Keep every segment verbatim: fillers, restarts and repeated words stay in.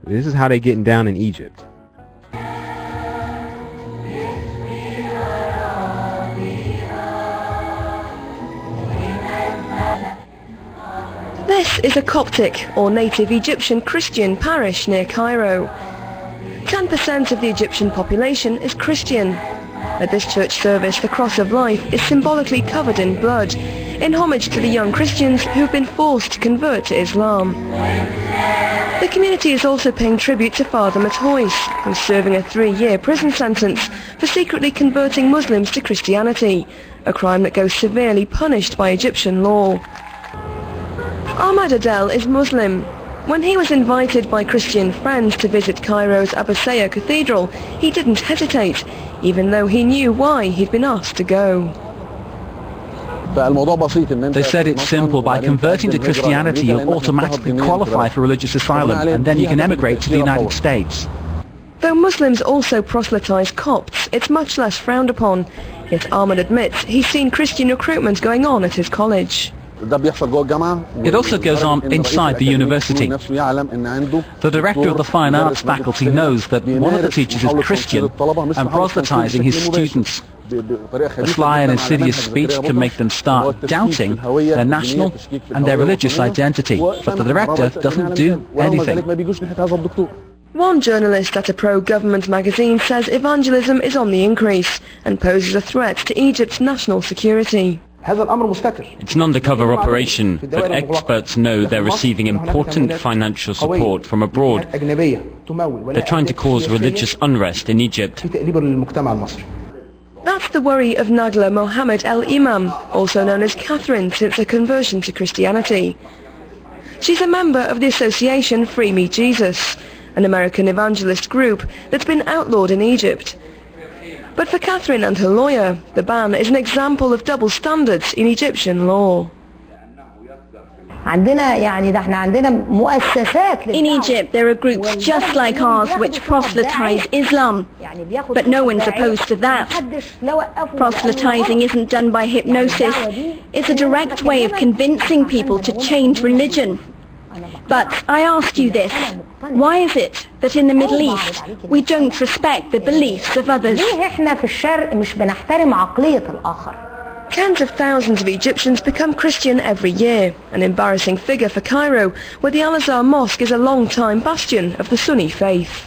This is how they getting down in Egypt. This is a Coptic, or native Egyptian Christian parish near Cairo. ten percent of the Egyptian population is Christian. At this church service, the Cross of Life is symbolically covered in blood, in homage to the young Christians who've been forced to convert to Islam. The community is also paying tribute to Father Mathois, who's serving a three-year prison sentence for secretly converting Muslims to Christianity, a crime that goes severely punished by Egyptian law. Ahmad Adel is Muslim. When he was invited by Christian friends to visit Cairo's Abbasiyya Cathedral, he didn't hesitate, even though he knew why he'd been asked to go. They said it's simple. By converting to Christianity, you'll automatically qualify for religious asylum, and then you can emigrate to the United States. Though Muslims also proselytize Copts, it's much less frowned upon. Yet Ahmad admits he's seen Christian recruitment going on at his college. It also goes on inside the university. The director of the Fine Arts faculty knows that one of the teachers is Christian and proselytizing his students. A sly and insidious speech can make them start doubting their national and their religious identity, but the director doesn't do anything. One journalist at a pro-government magazine says evangelism is on the increase and poses a threat to Egypt's national security. It's an undercover operation, but experts know they're receiving important financial support from abroad. They're trying to cause religious unrest in Egypt. That's the worry of Nagla Mohammed El Imam, also known as Catherine since her conversion to Christianity. She's a member of the association Free Me Jesus, an American evangelist group that's been outlawed in Egypt. But for Catherine and her lawyer, the ban is an example of double standards in Egyptian law. In Egypt, there are groups just like ours which proselytize Islam, but no one's opposed to that. Proselytizing isn't done by hypnosis. It's a direct way of convincing people to change religion. But I ask you this, why is it that in the Middle East we don't respect the beliefs of others? Tens of thousands of Egyptians become Christian every year, an embarrassing figure for Cairo, where the Al-Azhar Mosque is a long-time bastion of the Sunni faith.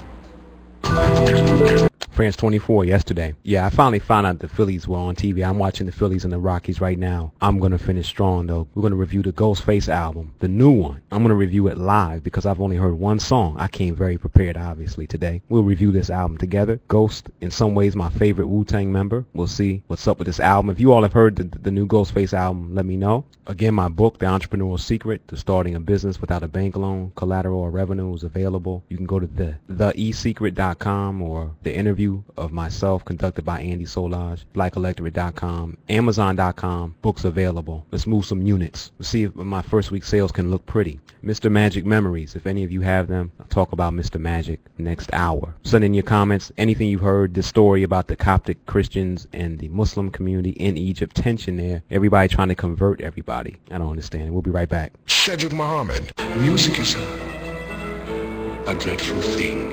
France twenty-four yesterday. Yeah, I finally found out the Phillies were on T V. I'm watching the Phillies and the Rockies right now. I'm going to finish strong, though. We're going to review the Ghostface album, the new one. I'm going to review it live because I've only heard one song. I came very prepared, obviously, today. We'll review this album together. Ghost, in some ways, my favorite Wu-Tang member. We'll see what's up with this album. If you all have heard the, the new Ghostface album, let me know. Again, my book, The Entrepreneurial Secret to Starting a Business Without a Bank Loan, Collateral, or Revenue is available. You can go to the the e secret dot com or the interview of myself conducted by Andy Solage, black electorate dot com, amazon dot com, books available. Let's move some units. Let's see if my first week sales can look pretty. Mister Magic Memories, if any of you have them, I'll talk about Mister Magic next hour. Send in your comments, anything you've heard, this story about the Coptic Christians and the Muslim community in Egypt, tension there, everybody trying to convert everybody. I don't understand. We'll be right back. Cedric Muhammad. Music is a, a dreadful thing.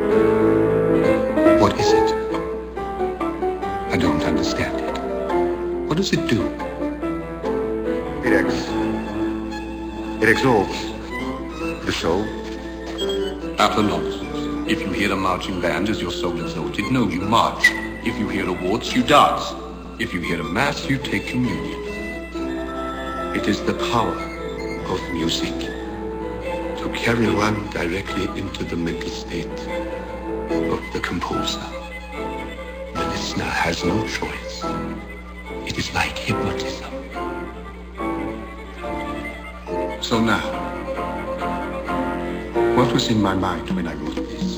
What is it? I don't understand it. What does it do? It ex... It exalts the soul. Utter nonsense. If you hear a marching band, is your soul exalted? No, you march. If you hear a waltz, you dance. If you hear a mass, you take communion. It is the power of music to carry one directly into the mental state of the composer. The listener has no choice. It is like hypnotism. So now, what was in my mind when I wrote this?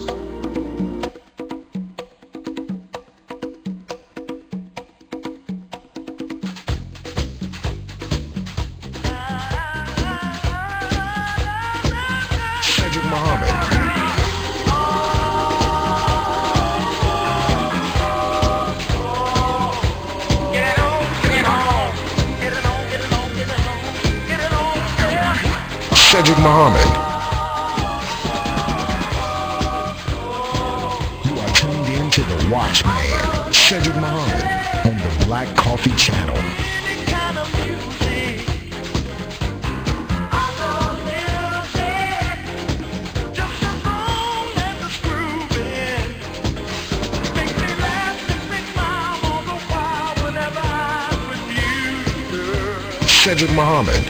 Cedric Muhammad. Cedric Muhammad. Watchman, Cedric Muhammad, on the Black Coffee Channel. Cedric Muhammad.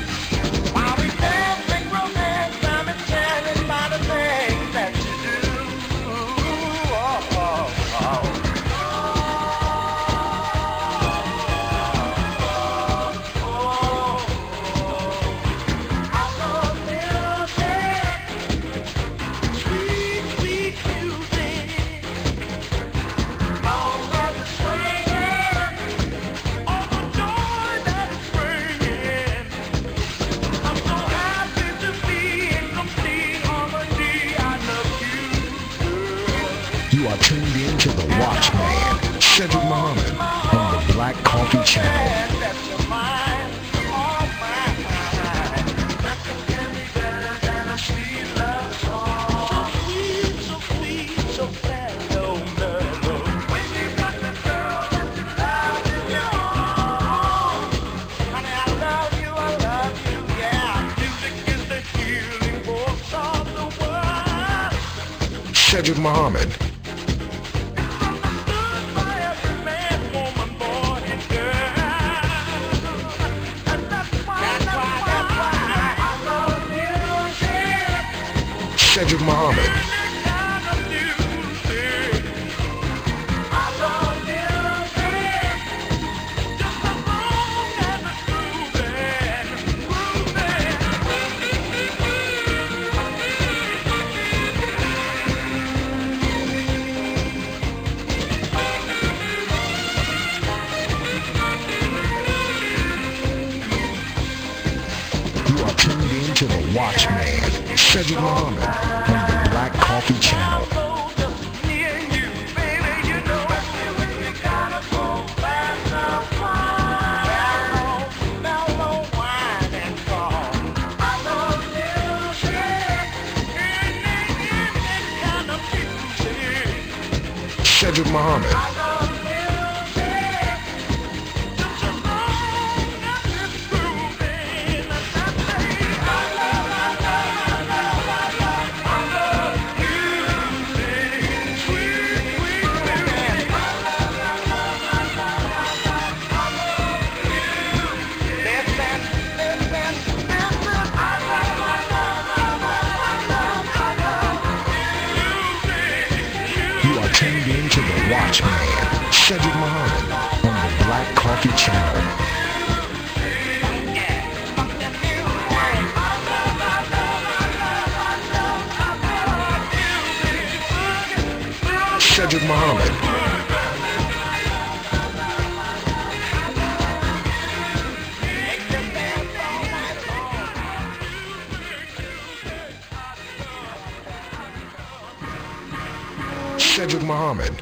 You are tuned in to the Watchman, Cedric Muhammad, on the Black Coffee Channel. Cedric Muhammad. Cedric Muhammad. You are tuned in to the Watchman, Cedric Muhammad, on the Black Coffee Channel. Cedric Muhammad. Tuned in to the Watchman, Cedric Muhammad, on the Black Coffee Channel. Cedric Muhammad. Cedric Muhammad.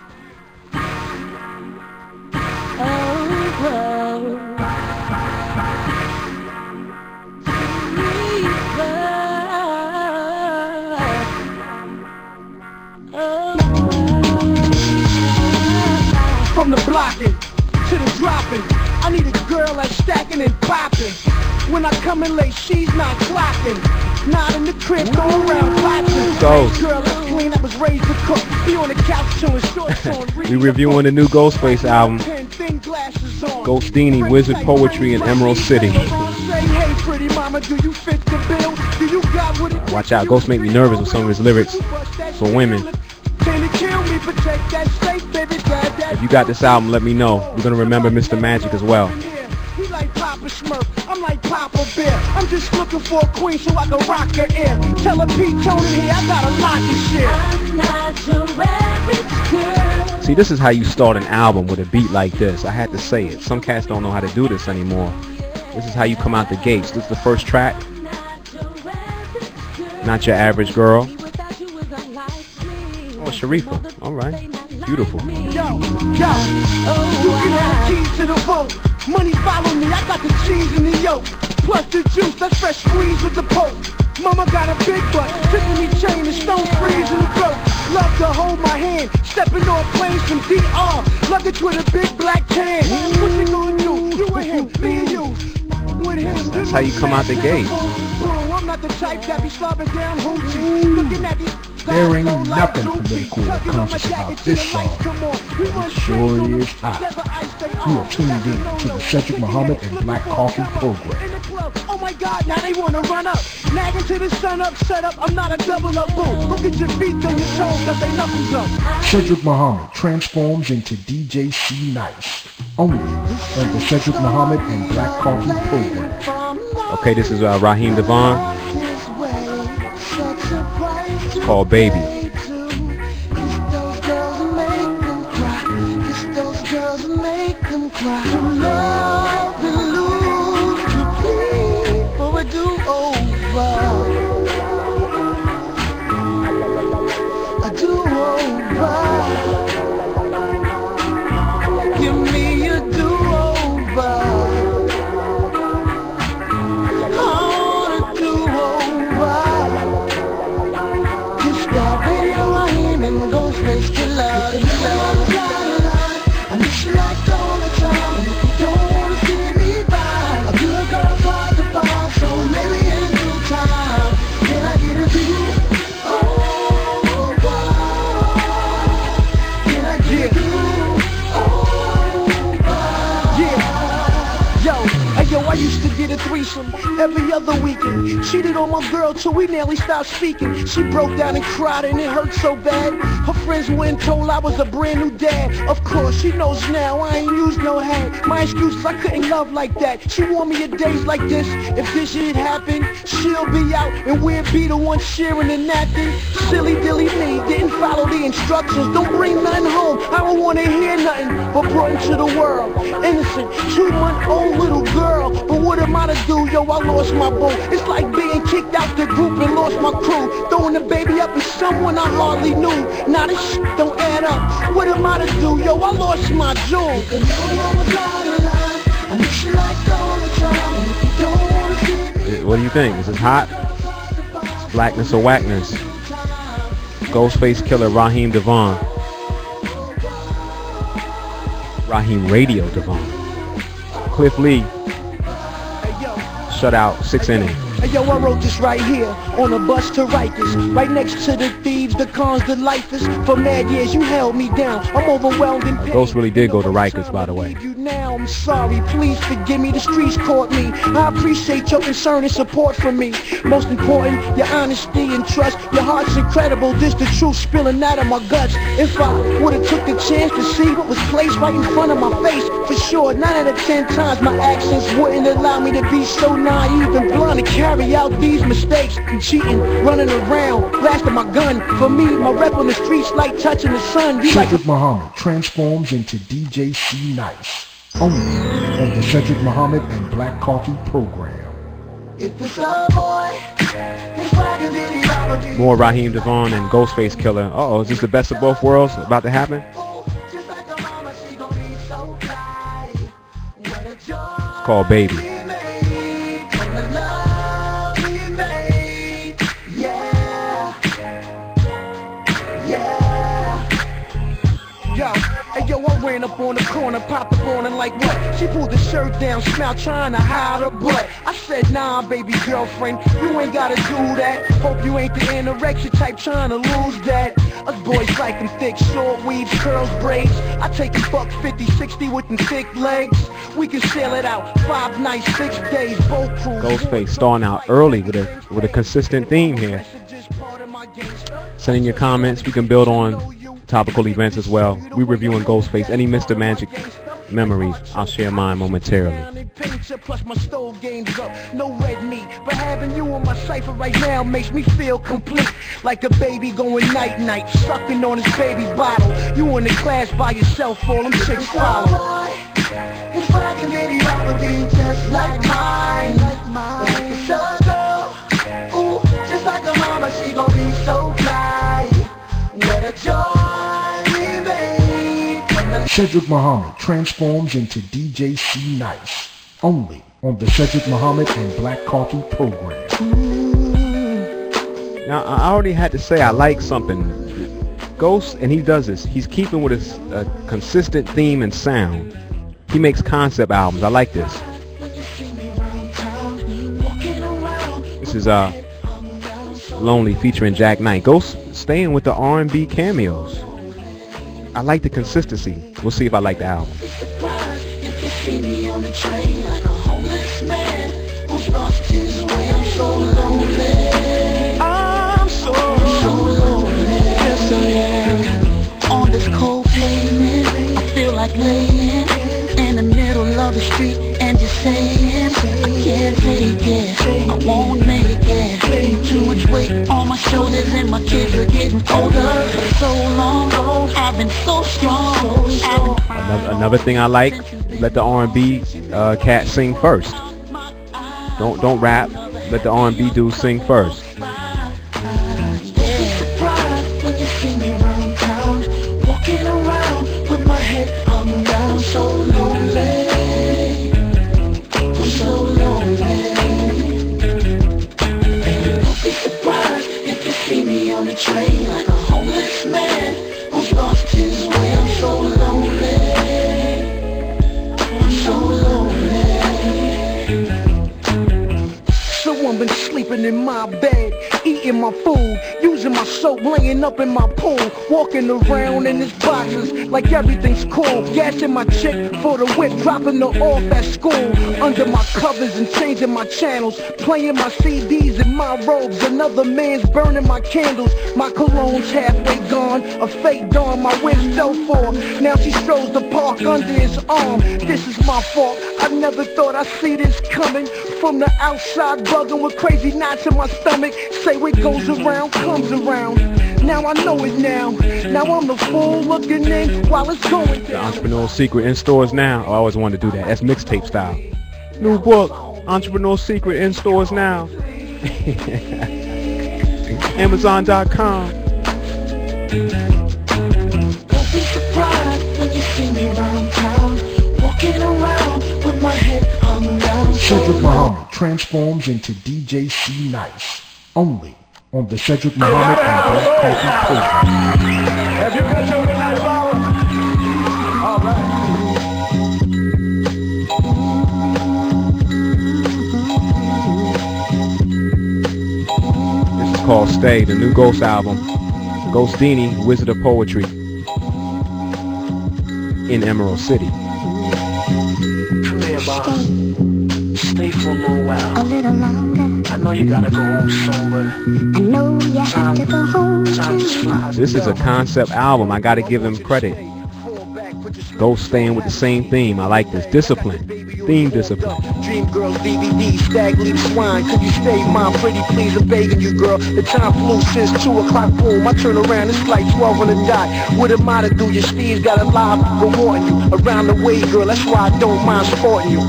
From the blocking to the dropping, I need a girl that's stacking and popping. When I come in late, she's not clocking. Not in the crib, go around boxing. Ghost. Girl that's clean, that was raised to cook. Be on the couch chewing shorts on. We reviewing the new Ghostface album, Ghostini, Wizard Poetry in Emerald City. Watch out, Ghost make me nervous with some of his lyrics for women. If you got this album, let me know. We're gonna remember Mister Magic as well. He like Papa Smurf, I'm like Papa Bear. I'm just looking for a queen so I can rock her ear. Tell her Pete Tony here, I got a lot of shit. I'm not your average girl. See, this is how you start an album with a beat like this. I had to say it. Some cats don't know how to do this anymore. This is how you come out the gates. This is the first track. Not your average girl. Oh, Sharifa. All right. Beautiful. Yo, yo, you can have keys to the vault. Money follow me, I got the cheese in the yolk. Plus the juice, that's fresh squeeze with the poke. Mama got a big butt, Tiffany chain and stone freeze in the throat. Love the whole hold my hand. Stepping on planes from D R, luggage with a big black can. What you gonna do? You and him, me and you. With him, that's how you come out the gate. I'm not the type that be slobbing down hoochie. Looking at these. There ain't nothing political or conscious about this song. It sure is hot. You are tuned in to the Cedric Muhammad and Black Coffee program. Oh my God, now they wanna run up. Nagging to the sun up, set up, I'm not a double up boo. Look at your feet on your toes, cause they knuckles up. Cedric Muhammad transforms into D J C Nice. Only on the Cedric Muhammad and Black Coffee program. Okay, this is uh, Raheem DeVaughn. It's called Baby. I used to get a threesome every other weekend. Cheated on my girl till we nearly stopped speaking. She broke down and cried and it hurt so bad. Her friends went and told I was a brand new dad. Of course, she knows now I ain't used no head. My excuse is I couldn't love like that. She warned me of days like this. If this shit happened, she'll be out and we'll be the one sharing the napkin. Silly dilly me, didn't follow the instructions. Don't bring nothing home, I don't wanna hear nothing but brought into the world. Innocent, two-month-old little girl. But what am I to do, yo, I lost my boo. It's like being kicked out the group and lost my crew. Throwing the baby up with someone I hardly knew. Now this shit don't add up. What am I to do, yo, I lost my jewel. What do you think? Is this hot? It's blackness or whackness? Ghostface Killer Raheem DeVaughn. Raheem Radio DeVaughn. Cliff Lee. Shutout, six inning. Hey yo, I wrote this right here on a bus to Rikers, right next to the thieves, the cons, the lifers. For mad years you held me down. I'm overwhelmed and pain. Ghost really did go to Rikers, by the way. Now I'm sorry, please forgive me. The streets caught me. I appreciate your concern and support for me. Most important, your honesty and trust. Your heart's incredible. This the truth spilling out of my guts. If I would've took the chance to see what was placed right in front of my face, for sure, nine out of ten times my actions wouldn't allow me to be so naive and blind to carry out these mistakes. And cheating, running around, blasting my gun. For me, my rep on the streets like touching the sun. Cedric like Muhammad transforms into D J C Nice. Only on the Cedric Muhammad and Black Coffee program. More Raheem DeVaughn and Ghostface Killer. Uh-oh, is this the best of both worlds about to happen? It's called Baby. Hey yo, I ran up on the corner, popped up on her like what? She pulled the shirt down, smiled, trying to hide her butt. I said, nah, baby girlfriend, you ain't gotta do that. Hope you ain't the anorexia type trying to lose that. Us boys like them thick, short weaves, curls, braids. I take a buck fifty, sixty with them thick legs. We can sail it out, five nights, six days, both crews. Ghostface starting out early with a with a consistent theme here. Send in your comments. We can build on topical events as well. We reviewing Ghostface. Any Mister Magic memories, I'll share mine momentarily. Plus my stove games up, no red meat. But having you on my cipher right now makes me feel complete. Like a baby going night-night, sucking on his baby bottle. You in the class by yourself, all them chicks follow. If I can get it up again just like mine, like mine. It's a girl, ooh, just like a mama, she gon' be so fly. What a joy. Cedric Muhammad transforms into D J C Nice. Only on the Cedric Muhammad and Black Coffee program. Now, I already had to say I like something Ghost, and he does this. He's keeping with a, a consistent theme and sound. He makes concept albums. I like this. This is uh, Lonely featuring Jack Knight. Ghost staying with the R and B cameos. I like the consistency. We'll see if I like the album. I'm so lonely. Yes, I am. On this cold pavement, I feel like laying in the middle of the street and just saying, I can't take it, I won't make it. Too much weight on my shoulders and my kids are getting older. For so long, I've been so strong. Another, another thing I like, let the R and B uh, cat sing first. Don't don't rap. Let the R and B dude sing first. Train like a homeless man who's lost his way. I'm so lonely. I'm so lonely. Someone been sleeping in my bed, eating my food, using my soap, laying up in my pool, walking around in his boxes like everything's cool, gassing my chick for the whip, dropping her off at school, under my covers and changing my channels, playing my C Ds in my robes, another man's burning my candles, my cologne's halfway gone, a fake dawn, my wig's fell for, now she strolls the park under his arm, this is my fault, I never thought I'd see this coming, from the outside bugging with crazy knots in my stomach, say what goes around comes around. Now I know it now. Now I'm the fool looking in while it's going down. The Entrepreneur Secret in stores now. I always wanted to do that. That's mixtape style. New book, Entrepreneur Secret in stores now. Amazon dot com. Don't be surprised when you see me around town, walking around with my head hung down. Cedric Muhammad transforms into D J C Nice. Only on the Cedric Muhammad and Black Coffee program. Have you got your midnight hour? All right. This is called Stay, the new Ghost album. Ghostini, Wizard of Poetry, in Emerald City. Come here, boss. Stay for a little while. A little longer. I know you gotta go home soon, but I know you have to go home. This is a concept album. I gotta give him credit. Ghost staying with the same theme. I like this. Discipline. Theme discipline. Dream Girls D V D, Stag Leaf Swine. Could you stay, mom? Pretty please, I'm begging you, girl. The time flew since two o'clock. Boom, I turn around, it's like twelve on the dot. What am I to do? Your Steve's got a live rewarding you. Around the way, girl, that's why I don't mind sporting you.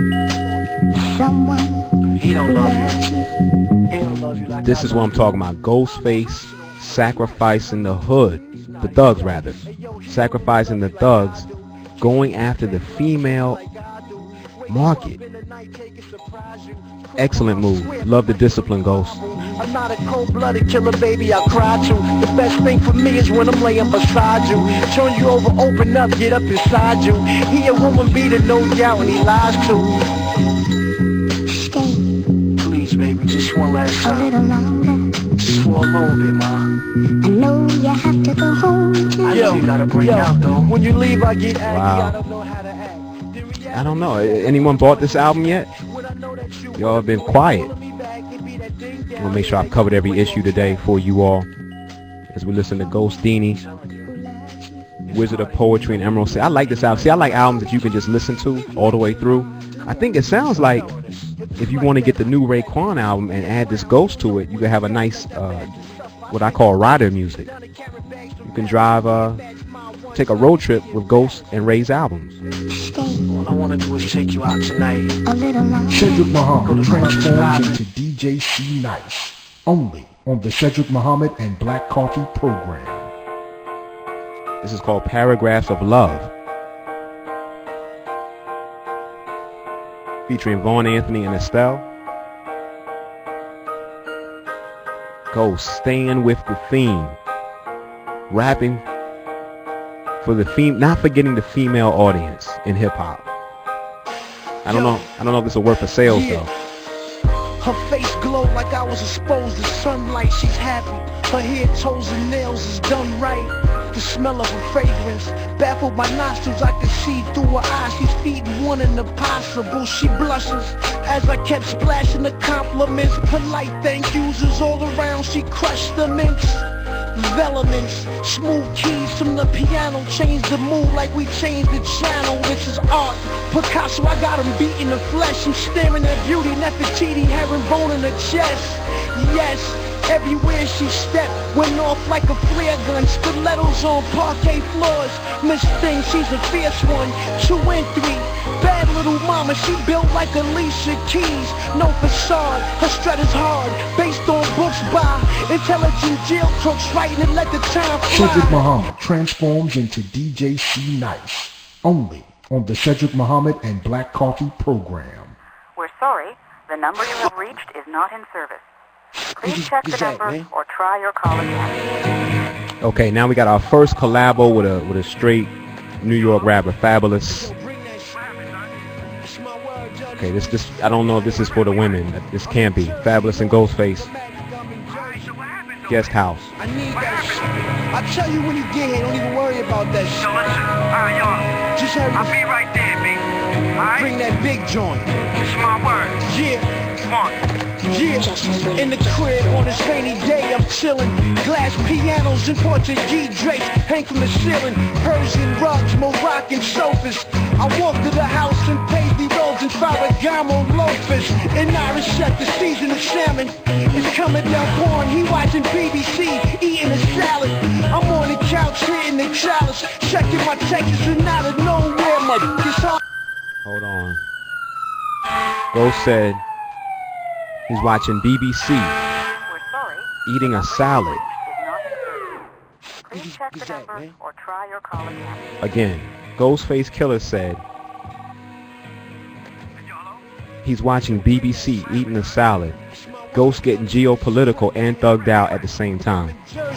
Someone he don't love you. He don't love you like this is what I'm talking about. Ghostface sacrificing the hood. The thugs, rather. Sacrificing the thugs. Going after the female market. Excellent move. Love the discipline, Ghost. I'm not a cold-blooded killer, baby, I'll cry to. The best thing for me is when I'm laying beside you. Turn you over, open up, get up inside you. He a woman beater, no doubt, and he lies too. stay. Please, baby, just one last time. A little longer. Just for a little bit, ma. I know you have to go home tonight. I know you gotta bring yo, out, though. When you leave, I get aggy, wow. I don't know how to act. I don't know. Anyone bought this album yet? Y'all have been quiet. I'm gonna make sure I've covered every issue today for you all as we listen to Ghostini, Wizard of Poetry, and Emerald City. I like this album. See, I like albums that you can just listen to all the way through. I think it sounds like if you want to get the new Raekwon album and add this Ghost to it, you can have a nice, uh, what I call rider music. You can drive, uh, take a road trip with Ghost and Ray's albums. All I want to do is take you out tonight. Cedric Muhammad transforms into D J C Nice. Only on the Cedric Muhammad and Black Coffee program. This is called Paragraphs of Love. Featuring Vaughn Anthony and Estelle. Ghost staying with the theme. rapping for the fem not forgetting the female audience in hip hop. I don't know. I don't know if this will work for sales though. Her face glowed like I was exposed to sunlight. She's happy. Her hair, toes, and nails is done right. The smell of her fragrance baffled my nostrils. I could see through her eyes. She's feeding one an impossible. She blushes as I kept splashing the compliments. Polite thank yous is all around. She crushed the mints. Developments, smooth keys from the piano, change the mood like we changed the channel. This is art. Picasso, I got him beat in the flesh. I'm staring at beauty, Nefertiti, herringbone in her chest. Yes, everywhere she stepped, went off like a flare gun. Stilettos on parquet floors. Miss Thing, she's a fierce one. Two and three. Bad little mama, she built like Alicia Keys. No facade, her strut is hard. Based on books by intelligent jail crooks writing and let the time fly. Cedric Muhammad transforms into D J C Nice. Only on the Cedric Muhammad and Black Coffee program. We're sorry, the number you have reached is not in service. Please check the number or try your call again. Okay, now we got our first collabo with a with a straight New York rapper, Fabulous. Okay, this this I don't know if this is for the women. This can't be. Fabulous and Ghostface. Guest house. I need that shit. I tell you when you get here, don't even worry about that shit. So listen, alright y'all. Just hurry. I'll be right there, B. Alright? Bring that big joint. It's my word. Yeah. Come on. Yeah, in the crib on this rainy day, I'm chillin'. Glass pianos and Portuguese drapes hang from the ceiling. Persian rugs, Moroccan sofas. I walk to the house and paisley rolls and Ferragamo loafers. And Irish chef, the season of salmon is coming down pouring. He watching B B C, eating a salad. I'm on the couch hitting the chalice, checking my texts and out of nowhere my is hard. Hold on. Ghost said he's watching B B C, eating a salad. Please check the number or try your call again. Again, Ghostface Killer said he's watching B B C, eating a salad. Ghost getting geopolitical and thugged out at the same time. Alright,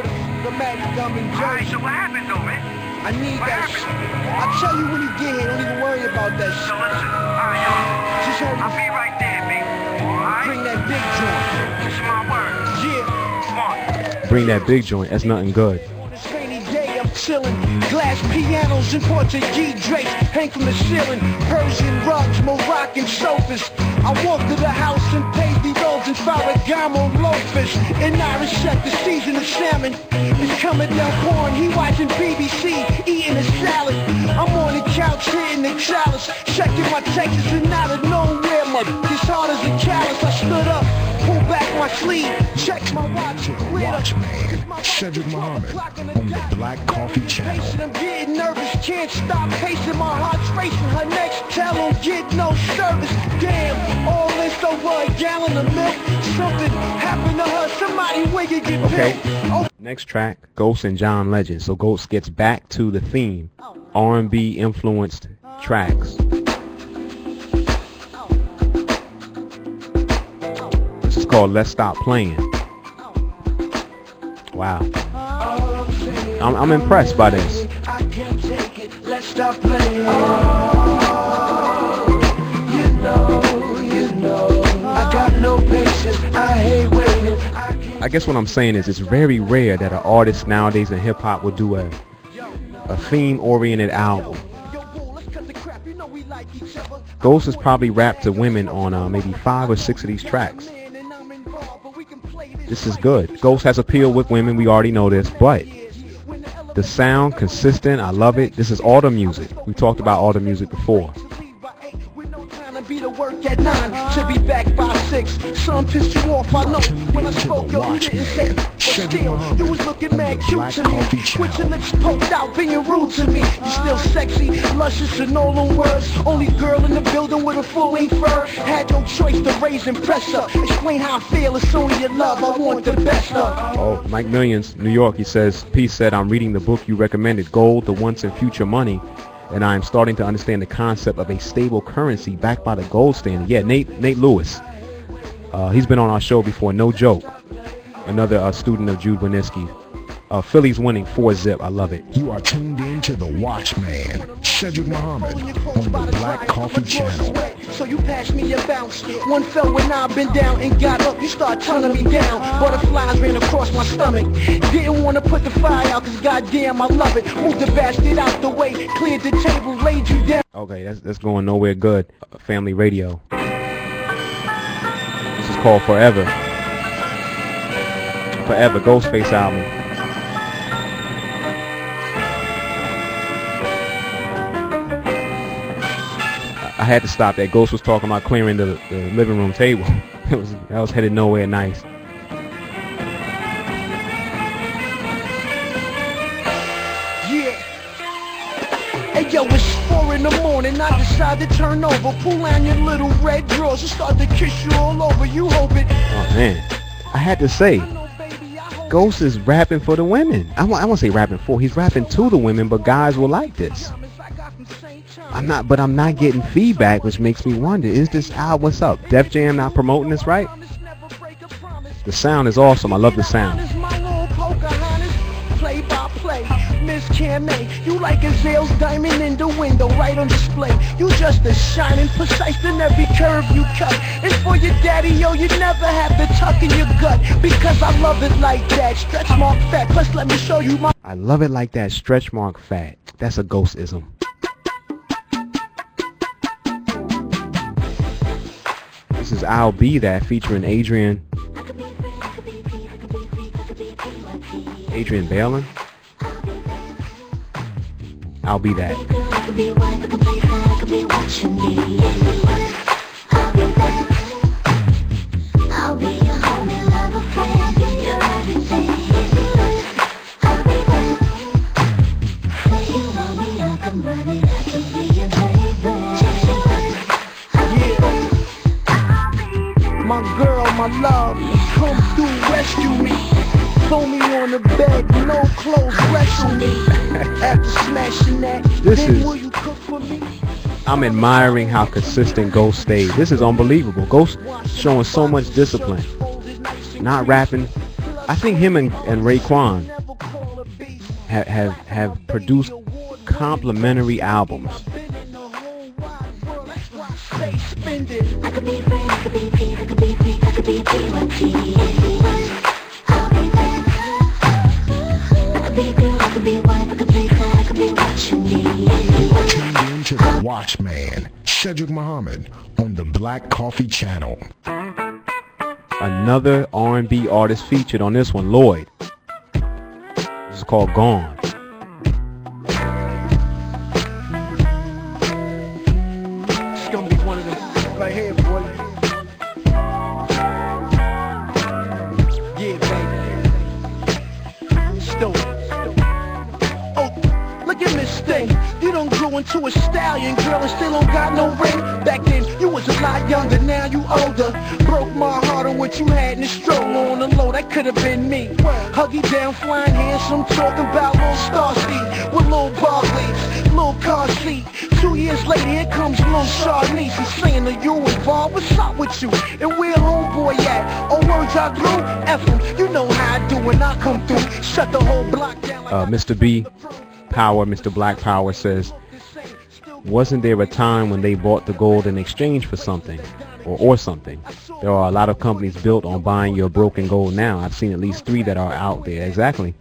so what happened though, man? I need that shit. I tell you when you get here, don't even worry about that shit. So listen, alright y'all. Just hurry. I'll be right there, B. Alright? Bring that big joint. It's my word. Yeah. Come on. Bring that big joint. That's nothing good. On this rainy day, I'm chillin'. Glass pianos and Portuguese drapes hang from the ceiling. Persian rugs, Moroccan sofas. I walk to the house and paisley rolls and Ferragamo loafers. And Irish chef, the season of salmon is coming down pouring. He watching B B C, eating a salad. I'm on the couch hitting the chalice, checking my texts and out of nowhere my as hard as a callus. I stood up, pulled back my sleeve, checked my watch. Watchman, Cedric Muhammad on the Black Coffee channel. I'm getting nervous, can't stop pacing. My heart's racing. Her next tell don't get no service. Damn, all this over a gallon of milk. Something happened to her. Somebody wig it get Okay. Oh. Next track, Ghost and John Legend. So Ghost gets back to the theme, R and B influenced tracks. This is called Let's Stop Playing. Wow. I'm, I'm impressed by this. I can't take it. Let's stop playing. You know, you know, I got no patience. I hate waiting. I guess what I'm saying is it's very rare that an artist nowadays in hip hop will do a a theme-oriented album. Ghost has probably rapped to women on uh, maybe five or six of these tracks. This is good. Ghost has appeal with women, we already know this, but the sound, consistent, I love it. This is all the music. We talked about all the music before. Be to work at nine, to be back by six. Some pissed you off, I know. When I spoke, yo, you didn't say. But still, you was looking mad cute to me. With your lips poked out, being rude to me. You still sexy, luscious and all them words. Only girl in the building with a full-length fur. Had no choice to raise and press her. Explain how I feel, it's only your love. I want the best of. Oh, Mike Millions, New York, he says, Peace said, I'm reading the book you recommended, Gold, the Once and Future Money. And I'm starting to understand the concept of a stable currency backed by the gold standard. Yeah, Nate Nate Lewis. Uh, he's been on our show before, no joke. Another uh, student of Jude Wieniski. Uh, Philly's winning four zip. I love it. You are tuned in to the Watchman, Cedric Muhammad, on the Black Coffee Channel. So you pass me your bounce. One fell when I've been down and got up. You start turning me down. Butterflies ran across my stomach. Didn't want to put the fire out because goddamn I love it. Moved the bastard out the way. Cleared the table, laid you down. Okay, that's, that's going nowhere good. Uh, family radio. This is called Forever. Forever, Ghostface album. I had to stop that. Ghost was talking about clearing the, the living room table. It was I was headed nowhere nice. Yeah. Hey yo, it's four in the morning. I decide to turn over, pull on your little red drawers and start to kiss you all over. You hope it. Oh man, I had to say, Ghost is rapping for the women. I want I won't say rapping for. He's rapping to the women, but guys will like this. I'm not, but I'm not getting feedback, which makes me wonder, is this out? What's up? Def Jam not promoting this, right? The sound is awesome. I love the sound. Play by play, Miss Camay, you like a Zales diamond in the window, right on display. You just a shining, precise in every curve you cut. It's for your daddy, yo, you never have to tuck in your gut, because I love it like that. Stretch mark fat, plus let me show you my. I love it like that. Stretch mark fat. That's a Ghostism. This is I'll Be That featuring Adrian Adrian Bailon. I'll Be That. My girl, my love, come through, rescue me. Throw me on the bed, no clothes, wrestle me. After smashing that, this then is, will you cook for me? I'm admiring how consistent Ghost stayed. This is unbelievable. Ghost showing so much discipline. Not rapping. I think him and, and Raekwon have, have, have produced complimentary albums. I could be free, I could be free, I could be free, I could be free, I could be free, I could be girl, I could be wife, I could be fat, I could be watching me. You are tuned in to the Watchman, Cedric Muhammad, on the Black Coffee Channel. Another R and B artist featured on this one, Lloyd. This is called Gone. It's gonna be one of them right here, boy. Yeah, baby. Still. Oh, look at Miss Thing. You done grew into a stallion, girl, and still don't got no ring. Back then, you was a lot younger, now you older. Broke my heart on what you had in the stroller on the low, that could have been me. Huggy down, flying handsome, talking about little Starseed with little Barclays, little car seat. Two years later, here comes little Charlize and saying, are you involved? What's up with you? And where homeboy at? Oh, words I grew? F him, you know how I do when I come through. Shut the whole block down like uh, Mister B Power, Mister Black Power says, wasn't there a time when they bought the gold in exchange for something or, or something? There are a lot of companies built on buying your broken gold now. I've seen at least three that are out there. Exactly.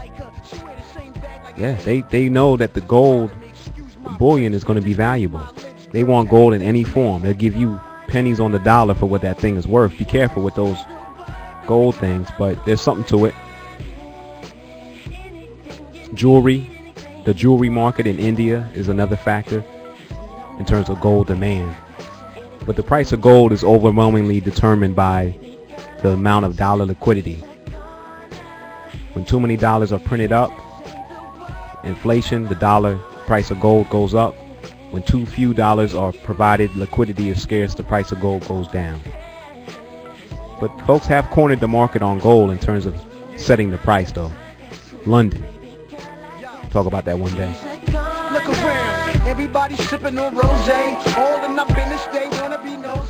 Yeah, they, they know that the gold bullion is going to be valuable. They want gold in any form. They'll give you pennies on the dollar for what that thing is worth. Be careful with those gold things, but there's something to it. Jewelry. The jewelry market in India is another factor in terms of gold demand. But the price of gold is overwhelmingly determined by the amount of dollar liquidity. When too many dollars are printed up, inflation, the dollar price of gold goes up. When too few dollars are provided, liquidity is scarce, the price of gold goes down. But folks have cornered the market on gold in terms of setting the price though. London. Talk about that one day. Look around, everybody sipping on rosé. All in my business, they wanna be nosy.